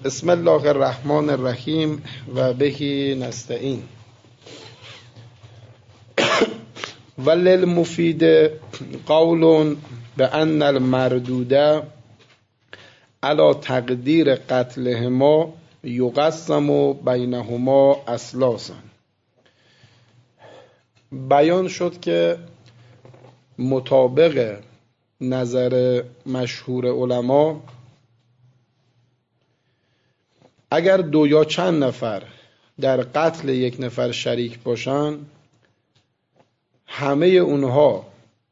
بسم الله الرحمن الرحیم و بهی نستعین. وللمفید قول بأن المردود علی تقدیر قتلهما یقسم بینهما اثلاثا. بیان شد که مطابق نظر مشهور علما اگر دو یا چند نفر در قتل یک نفر شریک باشن، همه اونها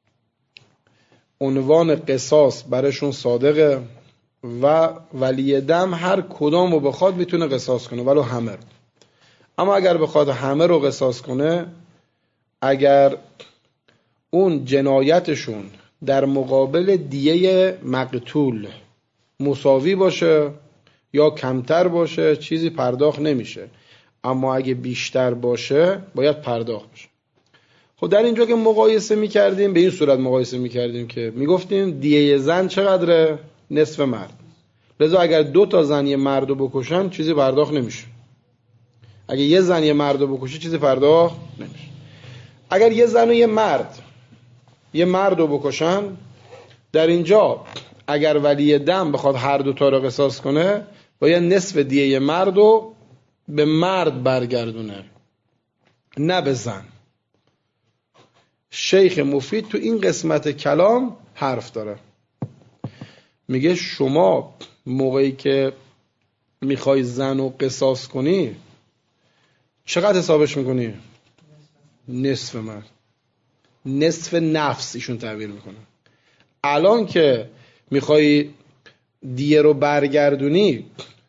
عنوان قصاص برشون صادقه و ولی دم هر کدام رو بخواد میتونه قصاص کنه، ولو همه رو. اما اگر بخواد همه رو قصاص کنه، اگر اون جنایتشون در مقابل دیه مقتول مساوی باشه یا کمتر باشه چیزی پرداخت نمیشه، اما اگه بیشتر باشه باید پرداخت بشه. خب در اینجا که مقایسه میکردیم به این صورت مقایسه میکردیم که میگفتیم دیه زن چقدره؟ نصف مرد. لذا اگر 2 تا زن یه مرد رو بکشن چیزی پرداخت نمیشه. اگه یه زن یه مرد رو بکشه چیزی پرداخت نمیشه. اگر یه زن و یه مرد رو بکشن، در اینجا اگر ولی دم بخواد هر 2 تا رو قصاص کنه باید نصف دیه مرد رو به مرد برگردونه، نه به زن. شیخ مفید تو این قسمت کلام حرف داره، میگه شما موقعی که میخوای زن رو قصاص کنی چقدر حسابش میکنی؟ نصف مرد، نصف نفس ایشون تعبیر میکنه. الان که میخوای دیه رو برگردونی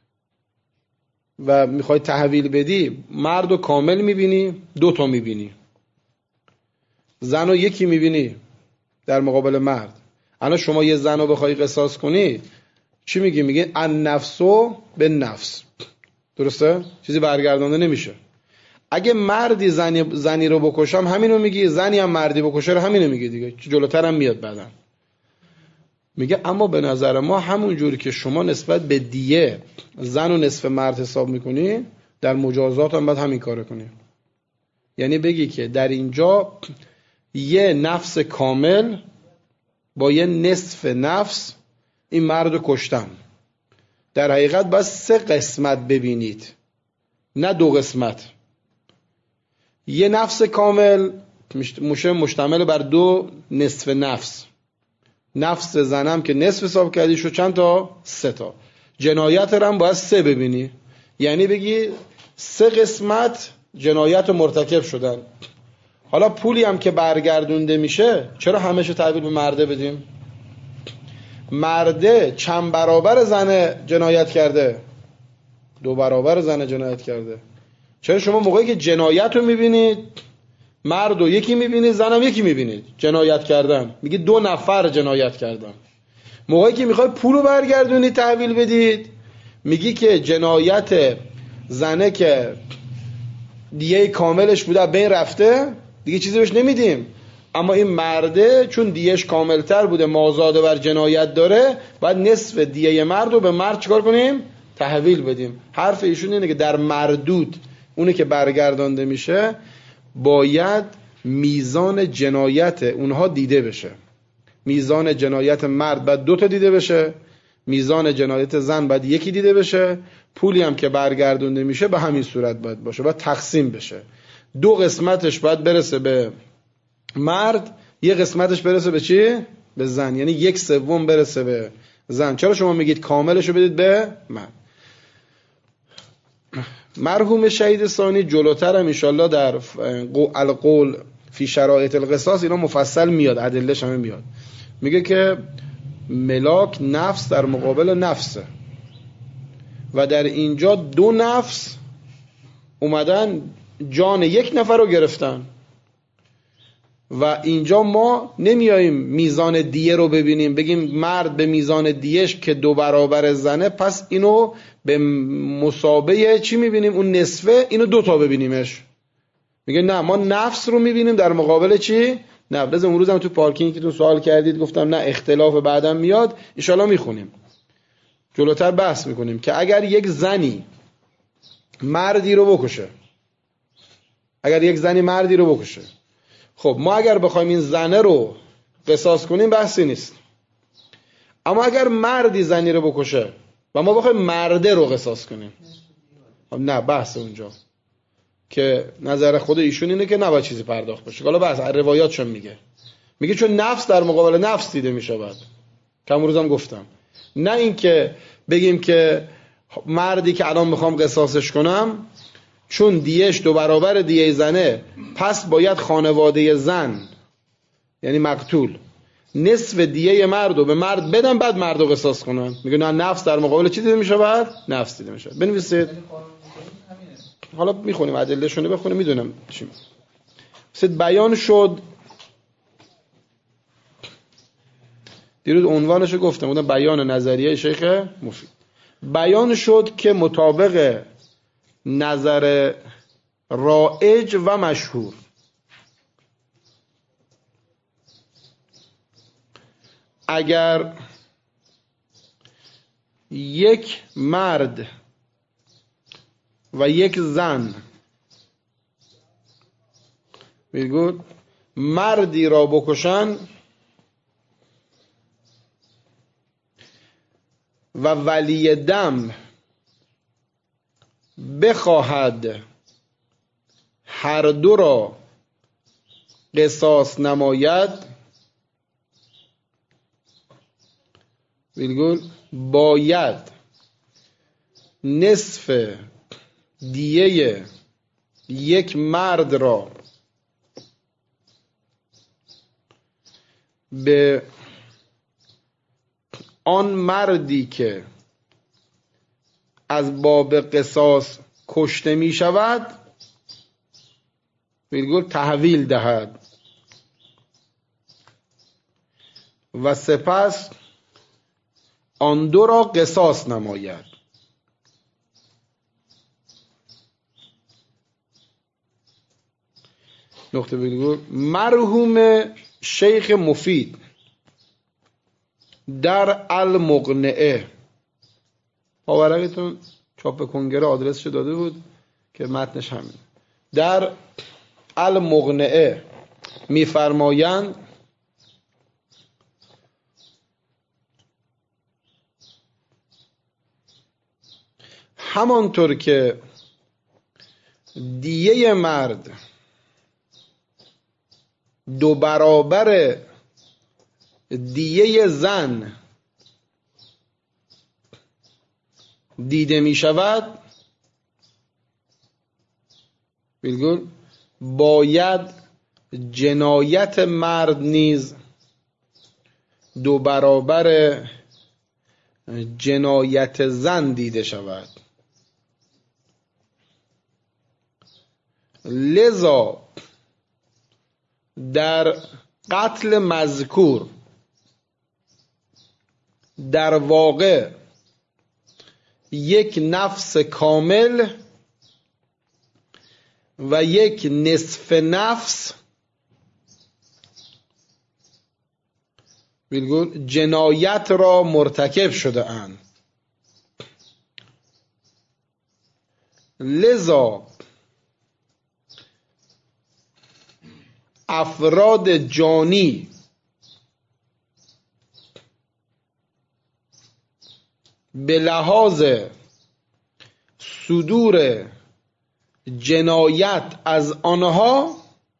و میخوای تحویل بدی، مرد رو کامل میبینی، 2 تا میبینی، زن رو 1 میبینی در مقابل مرد. الان شما یه زن رو بخوای قصاص کنی چی میگی؟ میگی النفسو به نفس، درسته؟ چیزی برگردانده نمیشه. اگه مردی زنی رو بکشم همینو میگی، زنی هم مردی بکشه رو همینو میگی دیگه، جلوتر هم میاد بعدن. میگه اما به نظر ما همون جوری که شما نسبت به دیه زن و نصف مرد حساب میکنی، در مجازات هم باید همین کار کنی. یعنی بگی که در اینجا یه نفس کامل با یه نصف نفس این مرد رو کشتم. در حقیقت باید 3 قسمت ببینید، نه 2 قسمت. یه نفس کامل مشتمل بر 2 نصف نفس. نفس زنم که نصف حساب کردی شو چند تا؟ 3 تا. جنایت رو هم باید 3 ببینی، یعنی بگی 3 قسمت جنایت رو مرتکب شدن. حالا پولی هم که برگردونده میشه چرا همه‌شو تحویل به مرده بدیم؟ مرده چند برابر زن جنایت کرده؟ 2 برابر زن جنایت کرده. چرا شما موقعی که جنایت رو میبینید مرد رو 1 میبینید، زن هم 1 میبینید جنایت کردن، میگه 2 نفر جنایت کردن. موقعی که میخوای پول رو برگردونید تحویل بدید میگی که جنایت زنه که دیگه کاملش بوده بین رفته دیگه چیزی بهش نمیدیم، اما این مرده چون دیهش کاملتر بوده مازاده بر جنایت داره، باید نصف دیه مرد رو به مرد چیکار کنیم؟ تحویل بدیم. حرف ایشون اینه که در مردود اونه که برگردانده میشه باید میزان جنایت اونها دیده بشه. میزان جنایت مرد باید 2 تا دیده بشه، میزان جنایت زن باید 1 دیده بشه. پولی هم که برگردونده میشه به همین صورت باید باشه، باید تقسیم بشه. 2 قسمتش باید برسه به مرد، 1 قسمتش برسه به چی؟ به زن. یعنی 1/3 برسه به زن. چرا شما میگید کاملشو بدید به مرد؟ مرحوم شهید ثانی جلوتر هم انشالله در القول فی شرایط القصاص اینا مفصل میاد، ادله‌ش هم میاد. میگه که ملاک نفس در مقابل نفسه و در اینجا 2 نفس اومدن جان 1 نفر رو گرفتن و اینجا ما نمیاییم میزان دیه رو ببینیم بگیم مرد به میزان دیهش که 2 برابر زنه پس اینو به مسابقه چی میبینیم؟ اون نصفه، اینو 2 تا ببینیمش. میگه نه، ما نفس رو میبینیم در مقابل چی؟ نفس. امروز هم تو پارکینگ که تو سوال کردید گفتم نه اختلاف بعدم میاد، ان شاءالله میخونیم. جلوتر بحث میکنیم که اگر یک زنی مردی رو بکشه، خب ما اگر بخوایم این زنه رو قصاص کنیم بحثی نیست. اما اگر مردی زنی رو بکشه و ما بخوایم مرده رو قصاص کنیم، خب نه، بحث اونجا که نظر خود ایشون اینه که نباید چیزی پرداخت بشه. حالا بحث روایاتشون میگه چون نفس در مقابل نفس دیده میشود. کم روزم گفتم، نه این که بگیم که مردی که الان میخوام قصاصش کنم چون دیهش 2 برابر دیه زنه، پس باید خانواده زن یعنی مقتول نصف دیه مرد رو به مرد بدن بعد مرد رو قصاص کنن. میگه نه، نفس در مقابل چی دیده میشود؟ نفس دیده میشود. بنویسید، حالا میخونیم ادله شونه، بخونیم میدونم چی میگه. بیان شد، دیروز عنوانش گفتم، بودم بیان نظریه شیخ مفید. بیان شد که مطابق نظر رایج و مشهور اگر یک مرد و یک زن میگه مردی را بکشن و ولی دم بخواهد هر دو را قصاص نماید، باید نصف دیه یک مرد را به آن مردی که از باب قصاص کشته می شود تحویل دهد و سپس آن دو را قصاص نماید. نقطه ویرگول. مرحوم شیخ مفید در المقنعه، پاورقتون چاپ کنگره آدرسش داده بود که متنش همین، در المقنعه میفرمایند همانطور که دیه مرد 2 برابر دیه زن دیده می شود، باید جنایت مرد نیز 2 برابر جنایت زن دیده شود. لذا در قتل مذکور در واقع یک نفس کامل و یک نصف نفس جنایت را مرتکب شده اند. لذا افراد جانی به لحاظ صدور جنایت از آنها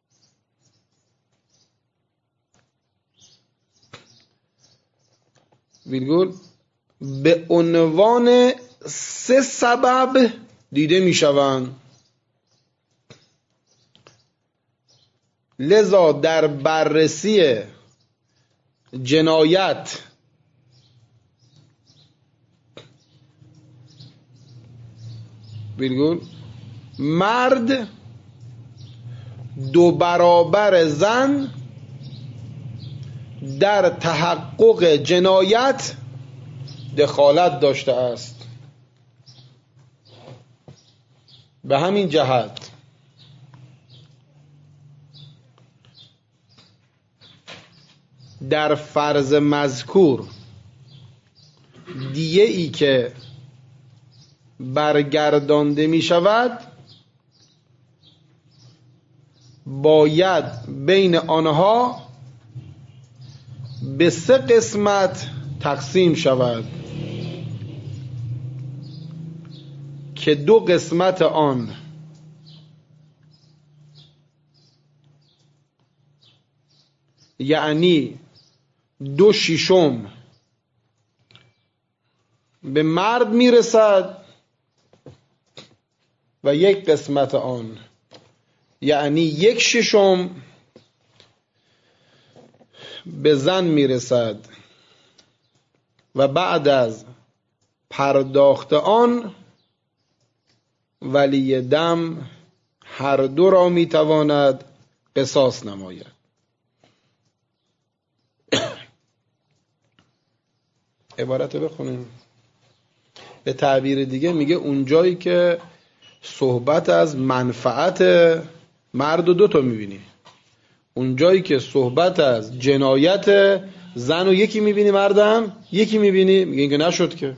به عنوان 3 سبب دیده می شوند. لذا در بررسی جنایت مرد 2 برابر زن در تحقق جنایت دخالت داشته است. به همین جهت در فرض مذکور دیه ای که برگردانده می شود باید بین آنها به 3 قسمت تقسیم شود که 2 قسمت آن یعنی 2/6 به مرد میرسد و 1 قسمت آن یعنی 1/6 به زن میرسد و بعد از پرداخت آن ولی دم هر دو را میتواند قصاص نماید. عبارت رو بخونیم. به تعبیر دیگه میگه اون جایی که صحبت از منفعت مرد و 2 تا میبینی، اون جایی که صحبت از جنایت زن و 1 میبینی مردم 1 میبینی، میگه اینکه نشد که.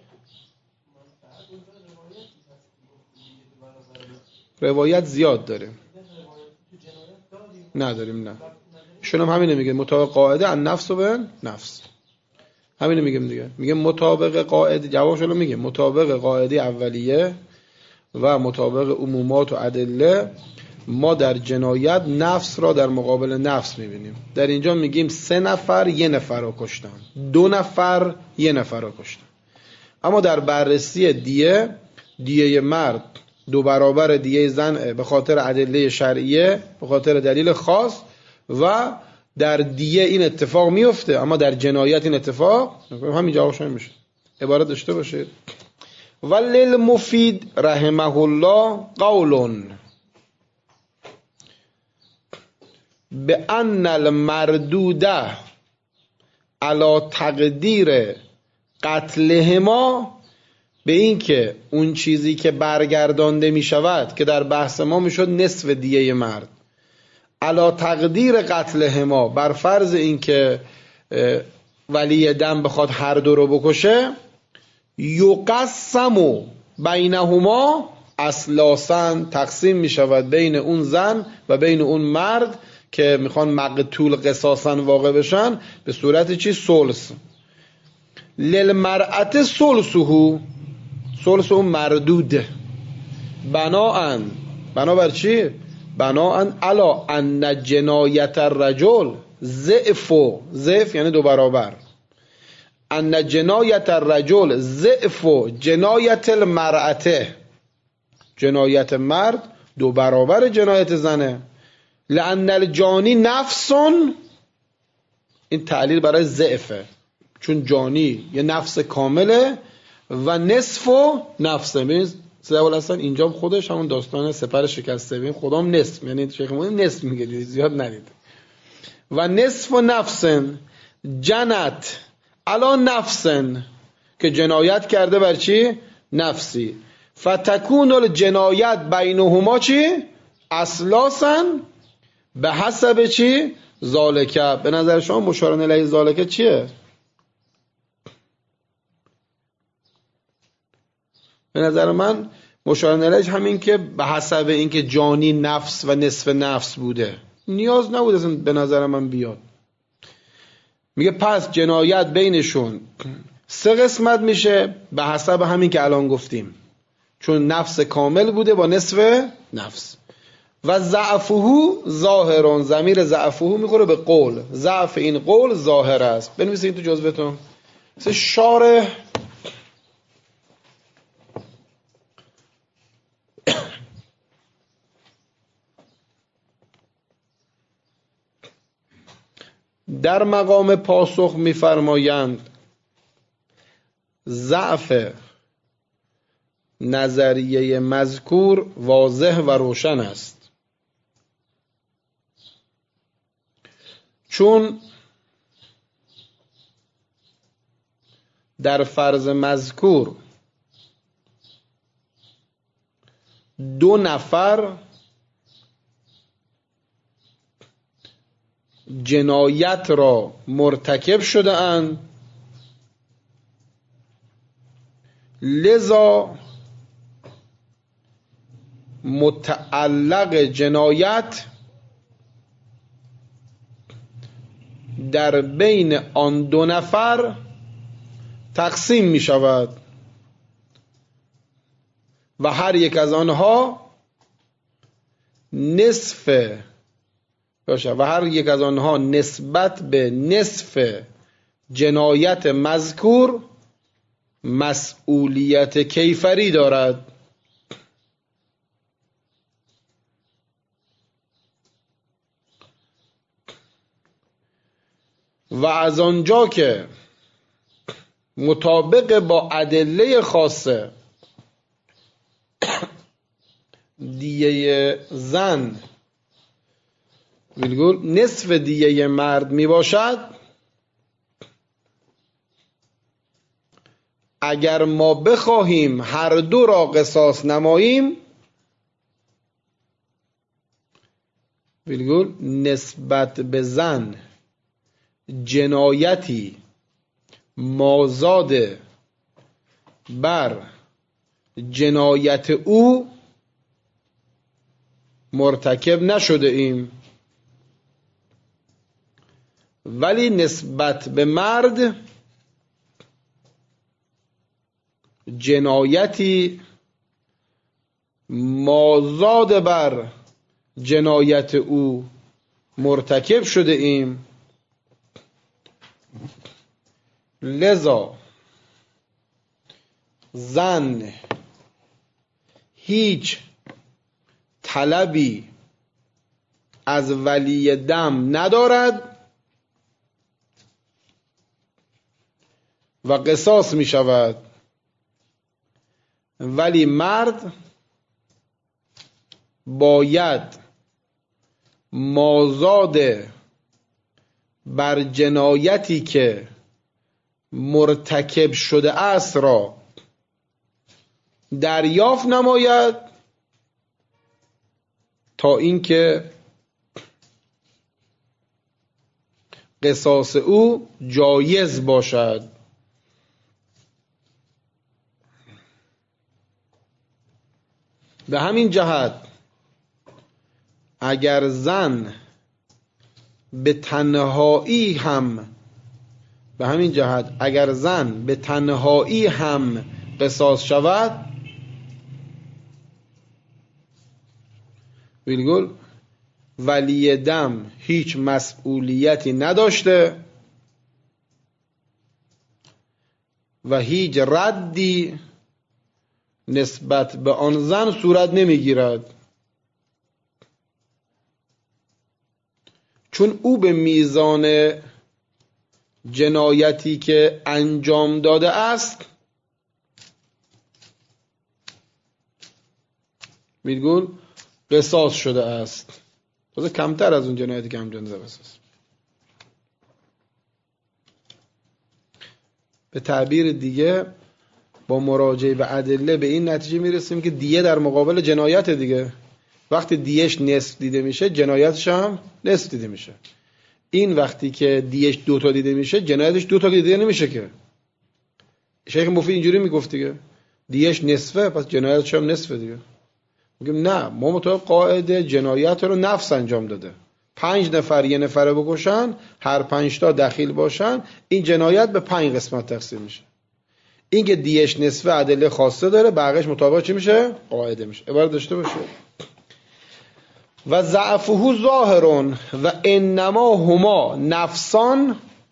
روایت زیاد داره نداریم، نه شون هم همینه میگه مطابق قاعده النفس و به نفس، همینه میگم دیگه. میگه مطابق قاعده، جوابشو میگه مطابق قاعده اولیه و مطابق عمومات و ادله ما در جنایت نفس را در مقابل نفس میبینیم. در اینجا میگیم 3 نفر 1 نفر را کشتن، 2 نفر 1 نفر را کشتن. اما در بررسی دیه مرد 2 برابر دیه زن به خاطر ادله شرعیه، به خاطر دلیل خاص، و در دیه این اتفاق میفته اما در جنایت این اتفاق همین جوابش میشه. عبارت داشته باشید. وللمفید رحمه الله قول بأن المردود علی تقدیر قتلهما، به این که اون چیزی که برگردانده می شود که در بحث ما می شد نصف دیه مرد، علی تقدیر قتلهما، بر فرض این که ولی دم بخواد هر دو رو بکشه، یقسم بینهما اسلاسن، تقسیم می شود بین اون زن و بین اون مرد که میخوان مقتول قصاصن واقع بشن به صورت چی؟ ثلث. للمرأة ثلثه، ثلث اون مردود، بنابر چی؟ بناءً علی ان جنایت الرجل ضعف یعنی 2 برابر، ان جنایت الرجل ضعف جنایت المرأة، جنایت مرد 2 برابر جنایت زنه. لأن الجانی نفس، این تعلیل برای ضعفه، چون جانی یه نفس کامله و نصف و نفسه. ببین سیدال حسن اینجا خودش همون داستان سپر شکسته، ببین خدام نصف، یعنی شیخ مون نصف میگه، زیاد ندید. و نصف و نفسن جنت علا نفسن، که جنایت کرده بر چی؟ نفسی. فتکون الجنایت بینهما چی؟ اسلاسن به حسب چی؟ ذالکه. به نظر شما مشارن الیه ذالکه چیه؟ به نظر من مشارن الیه همین که به حسب این که جانی نفس و نصف نفس بوده، نیاز نبود اصلا به نظر من بیاد. میگه پس جنایت بینشون 3 قسمت میشه به حسب همین که الان گفتیم، چون نفس کامل بوده با نصف نفس. و ضعفه ظاهرون، ضمیر ضعفه میخوره به قول، ضعف این قول ظاهر است. بنویسید تو جزوتون. شارح در مقام پاسخ میفرمایند ضعف نظریه مذکور واضح و روشن است، چون در فرض مذکور 2 نفر جنایت را مرتکب شده اند لذا متعلق جنایت در بین آن دو نفر تقسیم می شود و هر یک از آنها نسبت به نصف جنایت مذکور مسئولیت کیفری دارد. و از آنجا که مطابق با ادله خاصه دیه زن نصف دیه مرد می باشد، اگر ما بخواهیم هر دو را قصاص نماییم نسبت به زن جنایتی مازاد بر جنایت او مرتکب نشده ایم، ولی نسبت به مرد جنایتی مازاد بر جنایت او مرتکب شده ایم. لذا زن هیچ طلبی از ولی دم ندارد و قصاص می شود، ولی مرد باید مازاد بر جنایتی که مرتکب شده است را دریافت نماید تا اینکه قصاص او جایز باشد. به همین جهت اگر زن به تنهایی هم قصاص شود ولی دم هیچ مسئولیتی نداشته و هیچ ردی نسبت به آن زن صورت نمیگیرد، چون او به میزان جنایتی که انجام داده است میگن قصاص شده است، تازه کمتر از اون جنایتی که انجام داده است. به تعبیر دیگه با مراجعه به ادله به این نتیجه میرسیم که دیه در مقابل جنایت دیگه، وقتی دیهش نصف دیده میشه جنایتش هم نصف دیده میشه. این وقتی که دیهش 2 تا دیده میشه جنایتش 2 تا دیده نمیشه که. شیخ مفید اینجوری میگفت دیگه، دیهش نصفه پس جنایتش هم نصفه دیگه. میگم نه، ما مطابق قاعده جنایت رو نفس انجام داده. 5 نفر یه نفره بکشن، هر 5 تا دخیل باشن، این جنایت به 5 قسمت تقسیم میشه. این که دیهش نصفه ادله خاصه داره، بقیه‌اش مطابق چی میشه؟ قاعده میشه. عبارت داشته باشه. و ضعفه ظاهر و انما هما نفسان،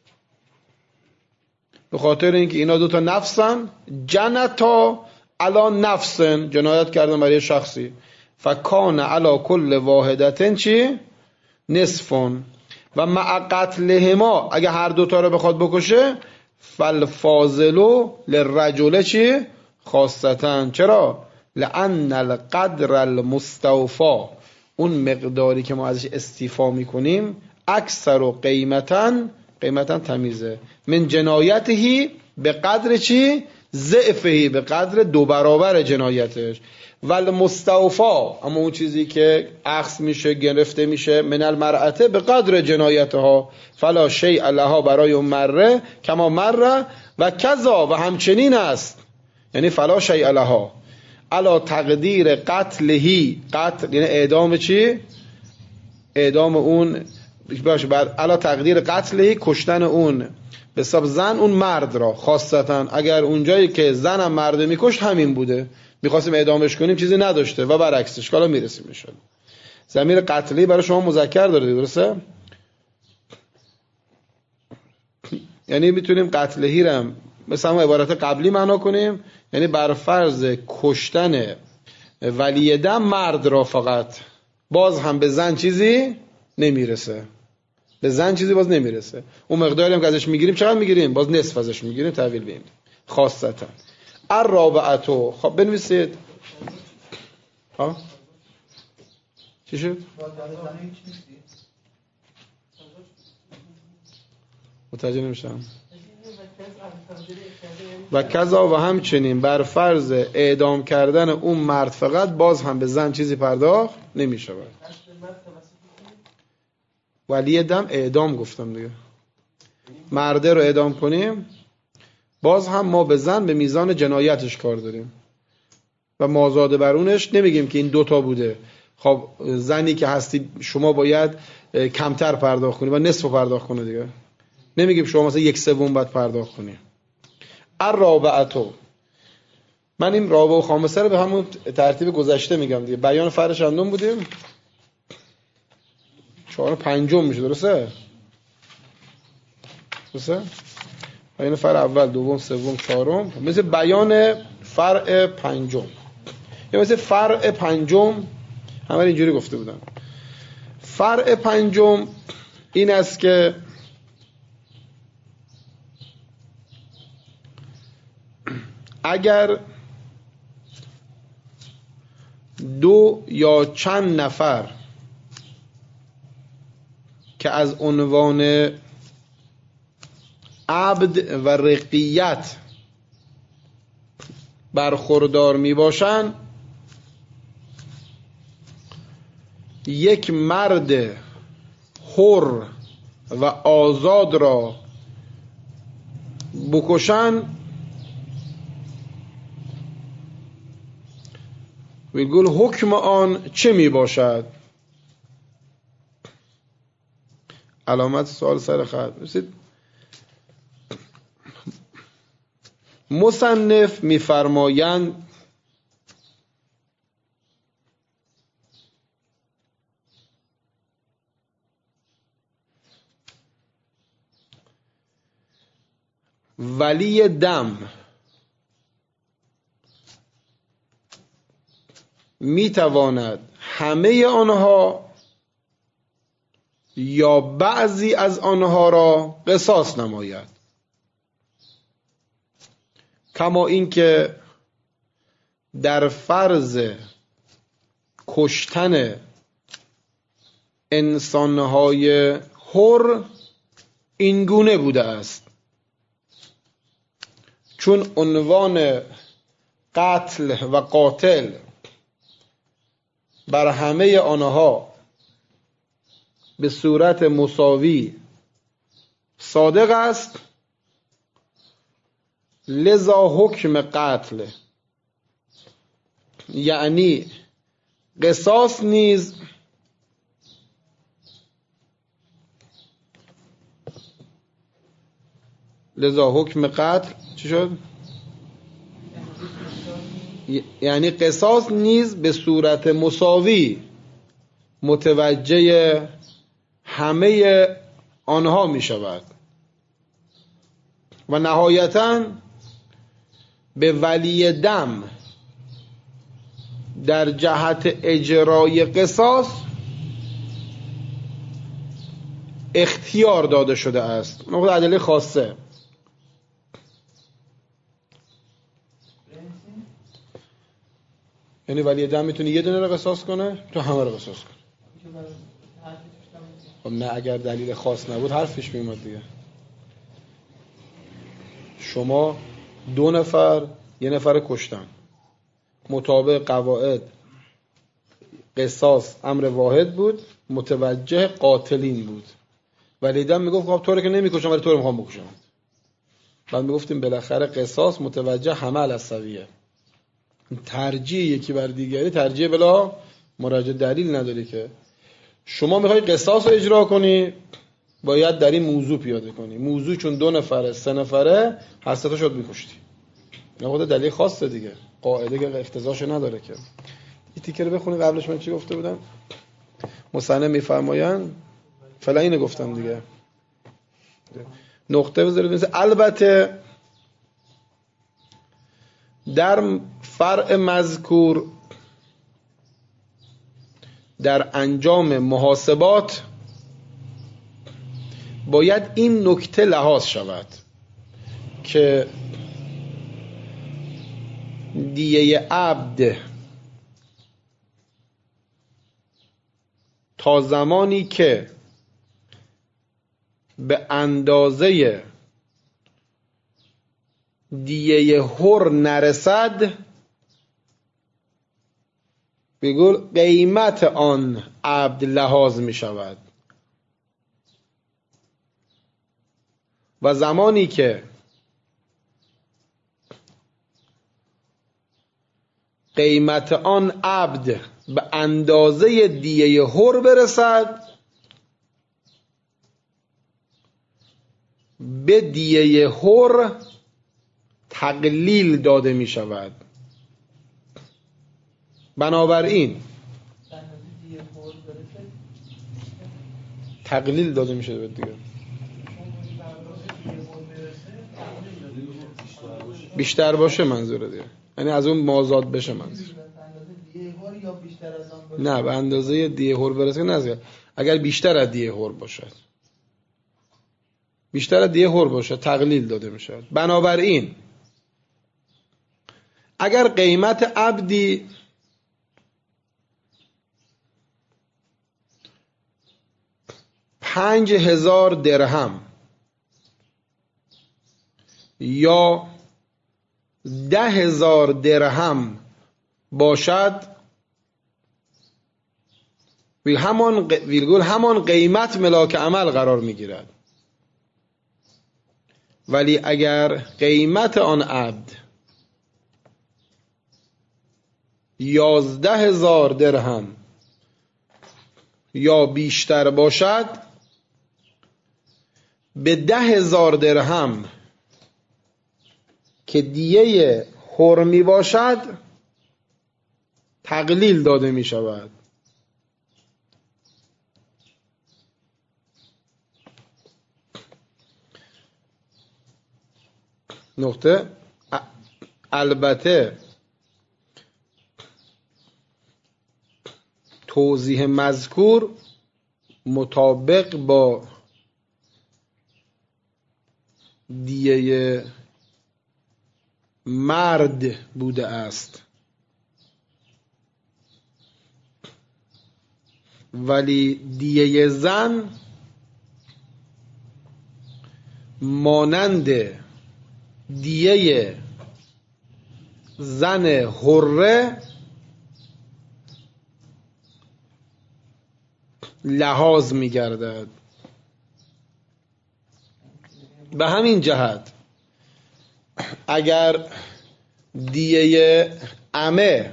به خاطر اینکه اینا 2 تا نفسن، جنتا علا نفسن، جنایت کردن برای شخصی، فکان علا کل واحدتن چی؟ نصفون، و مع قتلهما اگه هر 2 تا رو بخواد بکشه فالفاضلو للرجل چی؟ خاصتن. چرا؟ لأن القدر المستوفا، اون مقداری که ما ازش استیفا میکنیم، اکثر و قیمتن تمیزه، من جنایتهی به قدر چی؟ ضعفهی، به قدر 2 برابر جنایتش. ول مستوفا، اما اون چیزی که اخذ میشه گرفته میشه، من المرأته به قدر جنایتها، فلا شیء لها، برای اون مره کما مره، و کذا، و همچنین است یعنی فلا شیء لها علی تقدیر قتلهی، قتل یعنی اعدام چی؟ اعدام اون باشه، بعد علی تقدیر قتلهی، کشتن اون به حساب زن اون مرد را، خاصتا اگر اونجایی که زنم مرد میکشت همین بوده میخواستیم اعدامش کنیم چیزی نداشته و برعکسش، حالا میرسیم میشد. ضمیر قتلی برای شما مذکر داره، درسته؟ یعنی میتونیم قتلهی را مثل همون عبارت قبلی معنا کنیم، یعنی بر فرض کشتن ولی دم مرد را فقط، باز هم به زن چیزی نمیرسه، به زن چیزی باز نمیرسه. اون مقداری هم که ازش میگیریم چقدر میگیریم؟ باز نصف ازش میگیریم، تحویل بیم. خاصتا الرابعه، خب بنویسید. ها چی شد؟ متوجه نمیشم. و کذا و همچنین بر فرض اعدام کردن اون مرد فقط، باز هم به زن چیزی پرداخت نمیشه. ولی دم اعدام گفتم دیگه، مرده رو اعدام کنیم باز هم ما به زن به میزان جنایتش کار داریم و مازاد برونش نمیگیم که این دوتا بوده. خب زنی که هستی شما باید کمتر پرداخت کنی و نصف پرداخت کنه دیگه، نمیگیم شما مثلا 1/3 باید پرداخت کنی. الرابعه، من این رابعه و خامسه رو به همون ترتیب گذشته میگم دیگه. بیان فرش اندون بودیم، 4 و 5 میشه، درسته؟ درسته؟ بیان فرع اول، دوم، سوم، چهارم، مثل بیان فرع پنجم یا مثل فرع پنجم همه اینجوری گفته بودن. فرع پنجم این است که اگر دو یا چند نفر که از عنوان عبد و رقیت برخوردار می باشن، یک مرد حر و آزاد را بکشن، میگل حکم آن چه می باشد؟ علامت سوال سر خط. مصنف میفرمایند ولی دم میتواند همه آنها یا بعضی از آنها را قصاص نماید، کما اینکه در فرض کشتن انسانهای حر اینگونه بوده است، چون عنوان قتل و قاتل بر همه آنها به صورت مساوی صادق است، لذا حکم قتل یعنی قصاص نیز لذا حکم قتل چی شد؟ یعنی قصاص نیز به صورت مساوی متوجه همه آنها می شود و نهایتاً به ولی دم در جهت اجرای قصاص اختیار داده شده است. نقطه ادله خاصه. یعنی ولی دم میتونه یه دونه رو قصاص کنه، تو همه رو قصاص کنه. خب نه، اگر دلیل خاص نبود حرفش میومد دیگه. شما 2 نفر 1 نفر کشتن، مطابق قواعد قصاص امر واحد بود، متوجه قاتلین بود. ولی دم میگفت خب تو رو که نمیکشم ولی تو رو میخوام بکشم. بعد میگفتیم بالاخره قصاص متوجه همه الاسویه، ترجیح یکی بر دیگری ترجیح بلا مراجعه، دلیل نداره که شما میخوای قصاص رو اجرا کنی باید در این موضوع پیاده کنی، موضوع چون 2 نفره 3 نفره هر سه تا شد میکشتی، نه خود دلیل خاصه دیگه، قاعده که افتضاحش نداره که. این تیکه رو بخونی قبلش من چی گفته بودم؟ مصنف میفرمایند فعلا اینو گفتم دیگه، نقطه بذارید. البته در فرع مذکور در انجام محاسبات باید این نکته لحاظ شود که دیه عبد تا زمانی که به اندازه دیه حر نرسد بگو قیمت آن عبد لحاظ می شود و زمانی که قیمت آن عبد به اندازه دیه حر برسد به دیه حر تقلیل داده می شود. بنابراین تقلیل داده می شود دیگه، بیشتر باشه منظوره دیگه، یعنی از اون مازاد بشه منظور، نه به اندازه دیه حر برسه نه، اگر بیشتر از دیه حر باشد، بیشتر از دیه حر باشد تقلیل داده می شود. بنابراین اگر قیمت عبدی 5000 درهم یا 10,000 درهم باشد، همان قیمت ملاک عمل قرار می گیرد. ولی اگر قیمت آن عبد 11,000 درهم یا بیشتر باشد، به 10,000 درهم که دیه حر می باشد تقلیل داده می شود. نقطه البته توضیح مذکور مطابق با دیه مرد بوده است، ولی دیه زن مانند دیه زن حره لحاظ می گردد. به همین جهت اگر دیه عمه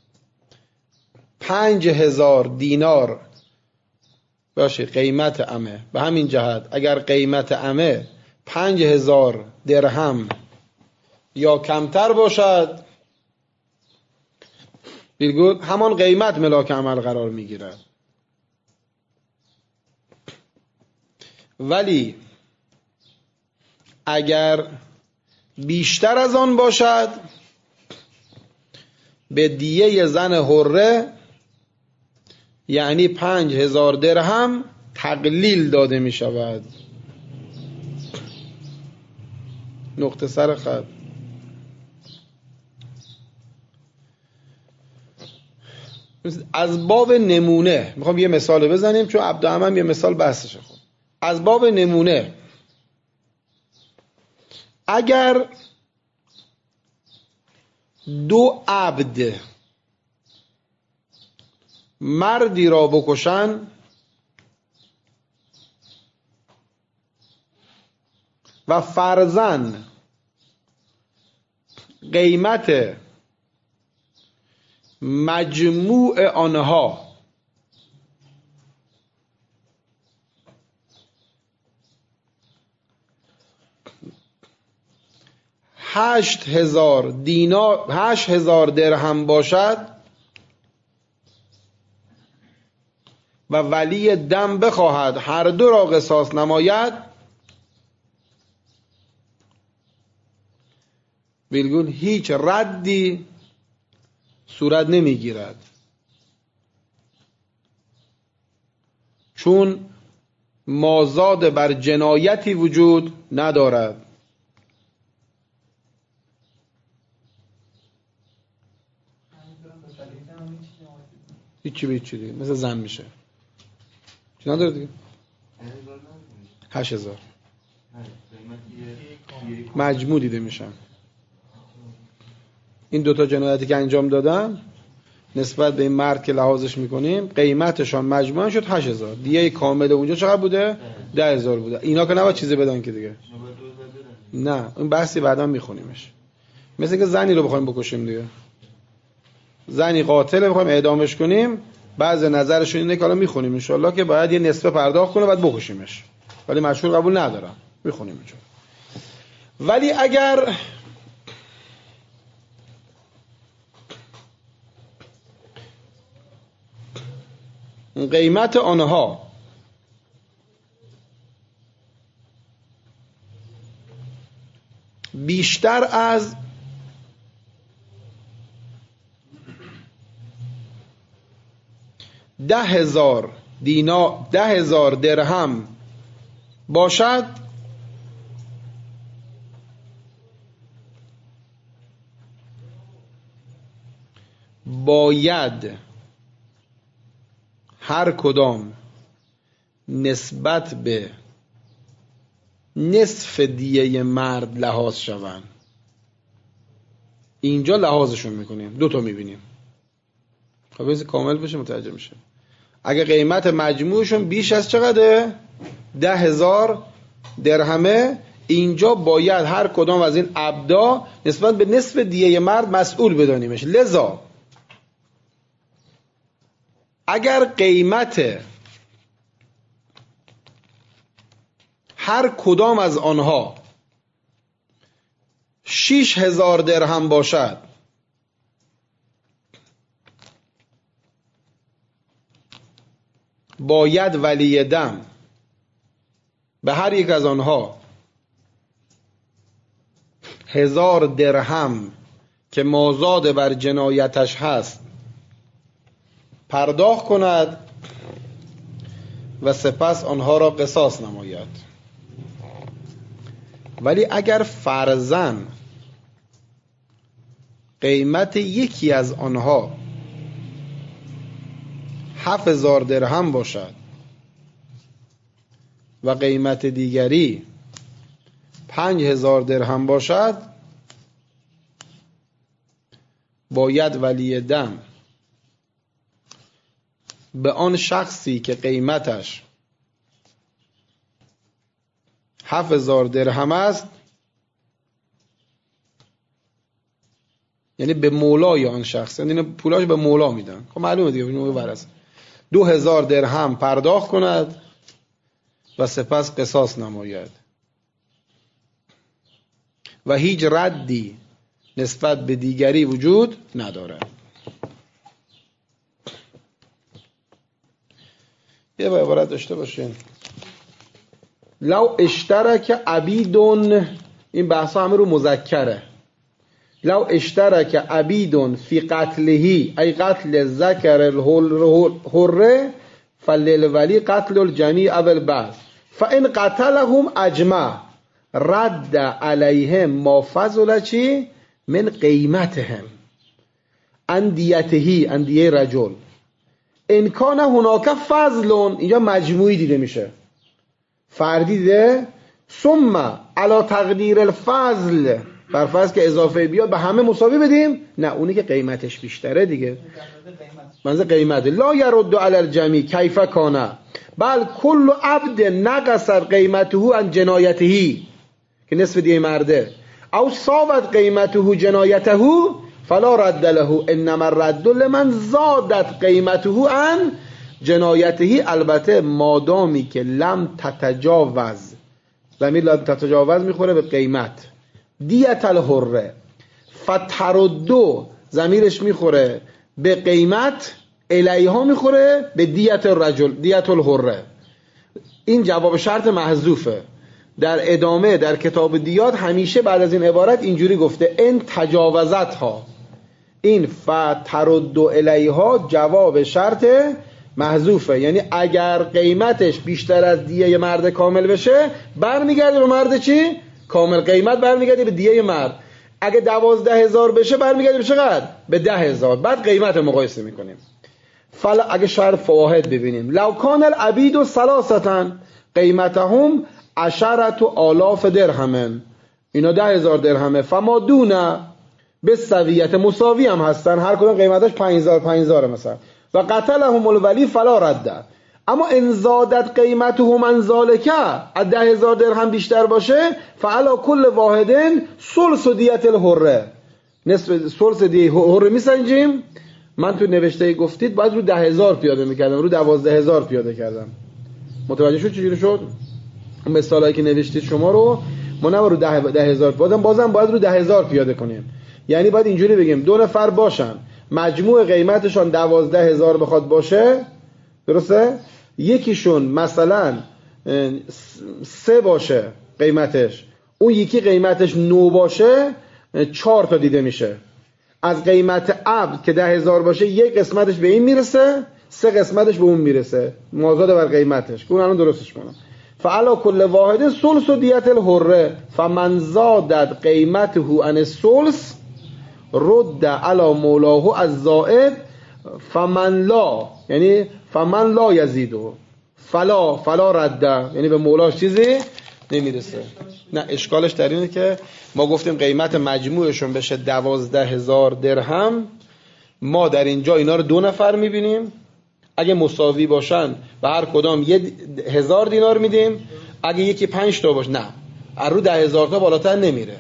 5,000 دینار باشه قیمت عمه، به همین جهت اگر قیمت عمه 5,000 درهم یا کمتر باشد بگو همان قیمت ملاک عمل قرار می گیرد. ولی اگر بیشتر از آن باشد به دیه زن حره یعنی 5,000 درهم تقلیل داده می شود. نقطه سر خط. از باب نمونه میخوام یه مثال بزنیم چون عبدالعمم یه مثال بحثشه. خود از باب نمونه اگر 2 عبد مردی را بکشن و فرضاً قیمت مجموع آنها $8,000 درهم باشد و ولی دم بخواهد هر دو را قصاص نماید، ویلگول هیچ ردی صورت نمیگیرد، چون مازاد بر جنایتی وجود ندارد. هیچی به هیچی دیگه، مثل زن میشه. چی نداره دیگه؟ 8,000 مجموع دیده میشن. این دوتا جنایتی که انجام دادن نسبت به این مرد که لحاظش میکنیم قیمتشان مجموعا شد 8,000. دیگه کامل اونجا چقدر بوده؟ 10,000 بوده. اینا که نباید چیزی بدن که دیگه. نه این بحثی بعدا میخونیمش. مثل که زنی رو بخوایم بکشیم دیگه، زنی قاتل بخوایم اعدامش کنیم، بعض نظرشون اینه که حالا میخونیم ان شاءالله که باید یه نصف پرداخت کنه بعد بکشیمش، ولی مشهور قبول ندارم، میخونیم اینجا. ولی اگر قیمت آنها بیشتر از 10,000 درهم باشد، باید هر کدام نسبت به نصف دیه مرد لحاظ شوند. اینجا لحاظشون میکنیم، دوتا میبینیم. خب بذار کامل بشه متوجه میشه. اگه قیمت مجموعشون بیش از چقدره؟ 10,000 درهمه، اینجا باید هر کدام از این ابدا نسبت به نصف دیه مرد مسئول بدانیمش. لذا اگر قیمت هر کدام از آنها 6,000 درهم باشد، باید ولی دم به هر یک از آنها 1,000 درهم که مازاد بر جنایتش هست پرداخت کند و سپس آنها را قصاص نماید. ولی اگر فرضاً قیمت یکی از آنها 7,000 درهم باشد و قیمت دیگری 5,000 درهم باشد، باید ولی دم به آن شخصی که قیمتش 7,000 درهم است، یعنی به مولای آن شخص، یعنی پولاش به مولا میدن، خب معلومه دیگه، اینو ورثه، 2,000 درهم پرداخت کند و سپس قصاص نماید و هیچ ردی نسبت به دیگری وجود ندارد. یه عبارت داشته باشین، لو اشترک عبیدون، این بحثا همه رو مذکره، لو اشترک عبیدون فی قتلهی ای قتل ذکر الحره فللولی قتل الجمیع او البعض فان قتلهم اجمع رد علیهم ما فضل چی من قیمتهم اندیتهی اندیه رجل ان کان هناک فضل، اینجا مجموعی دیده میشه، فردی دیده، ثم علی تقدیر الفضل، بر فرض که اضافه بیاد به همه مساوی بدیم، نه اونی که قیمتش بیشتره دیگه منظور قیمت، لا يرد علی الجمیع کیف کان بل کل عبد نقص قیمته عن جنایته، که نصف دیگه مرده، او ساوت قیمته جنایته فلا رد له انما الرد لمن زادت قیمته عن جنایته. البته مادامی که لم تتجاوز، ضمیر لم تتجاوز میخوره به قیمت، دیت الحره، فتردو ضمیرش میخوره به قیمت، الیها میخوره به دیت الرجل، دیت الحره. این جواب شرط محذوفه. در ادامه در کتاب دیات همیشه بعد از این عبارت اینجوری گفته ان تجاوزت ها. این فتردو الیها جواب شرط محذوفه، یعنی اگر قیمتش بیشتر از دیه مرد کامل بشه برمیگرده به مرد چی؟ کامل. قیمت برمیگرده به دیه مرد. اگه 12,000 بشه برمیگرده به چقدر؟ به 10,000. بعد قیمت مقایسه میکنیم. اگه شرط فواحد ببینیم، لو کان العبید ثلاثه قیمتهم 10,000 درهم، اینا 10,000 درهمه، فما دونه به سویت مساوی هم هستن، هر کدوم قیمتش 5,000 مثلا، و قتلهم الولی فلا رده. اما ان زادت قیمتهم عن ذلک، از 10,000 درهم بیشتر باشه، فعلا کل واحدن ثلث دیت الحره، نصف ثلث دیه حره میسنجیم. من تو نوشته گفتید باید رو 10,000 پیاده میکردم، رو 12,000 پیاده کردم. متوجه شد چجوری شد؟ مثالایی که نوشتید شما رو ما نه رو 10,000 بازم باید رو 10,000 پیاده کنیم. یعنی باید اینجوری بگیم 2 نفر باشن، مجموع قیمتشون 12,000 بخواد باشه، درسته؟ یکیشون مثلا 3 باشه قیمتش، اون یکی قیمتش 9 باشه، 4 تا دیده میشه. از قیمت عبد که 10,000 باشه یک قسمتش به این میرسه، 3 قسمتش به اون میرسه، مازاد بر قیمتش. اون الان درستش کنم. فعلا کل واحد ثلث دیت الحره، فمن زادت قیمته عن الثلث رد علی مولاه الزائد، فمن لا، یعنی فمن لا یزیدو، فلا رده، یعنی به مولاش چیزی نمیرسه. نه، اشکالش در اینه که ما گفتیم قیمت مجموعشون بشه 12,000 درهم. ما در اینجا اینا رو 2 نفر میبینیم، اگه مساوی باشن و هر کدام 1,000 دینار میدیم. اگه یکی 5 تا باشه نه، از رو 10,000 تا بالاتر نمیره.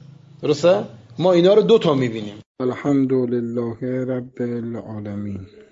درسته؟ ما اینا رو 2 تا میبینیم. الحمدلله رب العالمین.